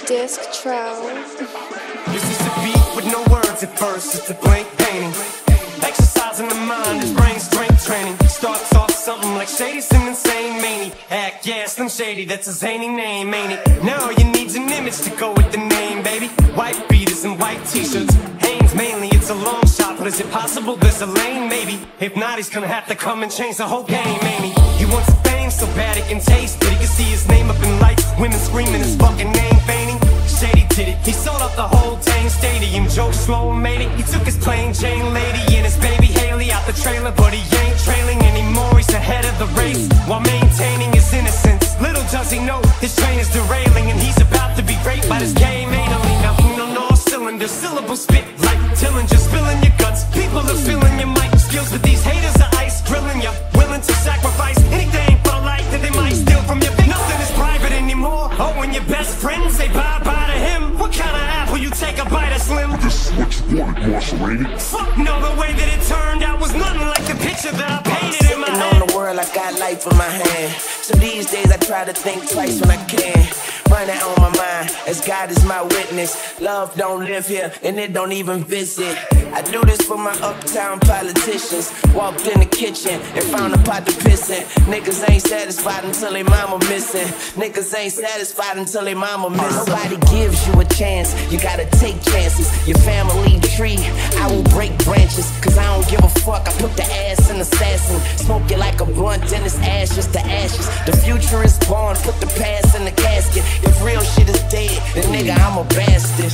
Disc Trow. This is a beat with no words at first, it's a blank painting. Exercising the mind is brain strength training. Starts off something like Shady, some insane maniac. Yeah, Slim Shady, that's a zany name, ain't it? Now all you need's an image to go with the name, baby. White beaters and white t-shirts, Hanes mainly, it's a long shot. But is it possible there's a lane? Maybe. If not, he's gonna have to come and change the whole game, ain't he? He wants fame so bad he can taste it. He can see his name up in lights, women screaming his fucking name, feigning. Shady did it, he sold up the whole dang stadium. Joe Slow made it, he took his plain Jane lady and his baby Haley out the trailer. But he ain't trailing anymore, he's ahead of the race while maintaining his innocence. Little does he know, his train is derailing and he's about to be raped by this gay anally. Now on all cylinders, syllables spit like Dillinger, spilling your guts. People are feeling your mic skills, but these haters are ice grilling you. Willing to sacrifice anything for the life that they might steal from you. Nothing is private anymore. Oh, when your best friends say bye-bye to him, what kind of apple you take a bite of, Slim? This is what you wanted, Marshall, ain't it? Fuck no, the way that it turned out was nothing like the picture that I painted in my head. On the world, I got life in my hand. So these days I try to think twice when I can. Run that on my mind, as God is my witness. Love don't live here, and it don't even visit. I do this for my uptown politicians. Walked in the kitchen and found a pot to piss in. Niggas ain't satisfied until they mama missing. Niggas ain't satisfied until they mama missing. Nobody gives you a chance, you gotta take chances. Your family tree, I will break branches. Cause I don't give a fuck, I put the ass in assassin. Smoke it like a blunt and it's ashes to ashes. The future is born, put the past in the casket. If real shit is dead, then nigga, I'm a bastard.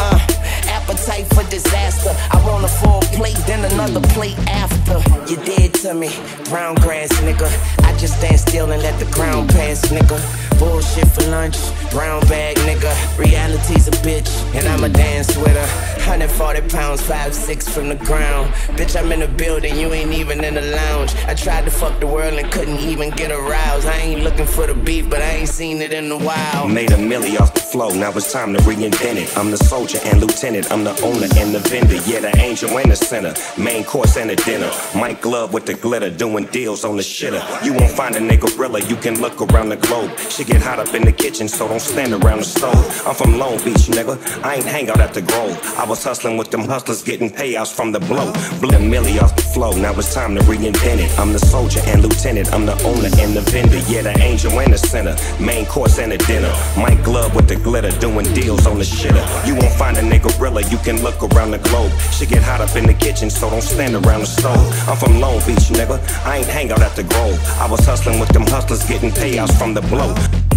Appetite for disaster. I want a full plate, then another plate after. You dead to me, brown grass, nigga. I just stand still and let the ground pass, nigga. Bullshit for lunch, brown bag, nigga. Reality's a bitch, and I'ma dance with her. 140 pounds, 5'6" from the ground. Bitch, I'm in the building, you ain't even in the lounge. I tried to fuck the world and couldn't even get aroused. I ain't looking for the beef, but I ain't seen it in a while. Made a milli off the flow, now it's time to reinvent it. I'm the soldier and lieutenant, I'm the owner and the vendor. Yeah, the angel and the sinner, main course and the dinner. Mike Glove with the glitter, doing deals on the shitter. You won't find a nigga realer, you can look around the globe. Shit get hot up in the kitchen, so don't stand around the stove. I'm from Long Beach, nigga, I ain't hang out at the Grove. I was hustling with them hustlers, getting payouts from the blow. Blew a milli off the flow, now it's time to reinvent it. I'm the soldier and lieutenant, I'm the owner and the vendor. Yeah, the angel and the sinner, main course and the dinner. Mike Glove with the glitter, doing deals on the shitter. You won't find a nigga realer, you can look around the globe. Shit get hot up in the kitchen, so don't stand around the stove. I'm from Long Beach, nigga, I ain't hang out at the Grove. I was hustling with them hustlers, getting payouts from the blow.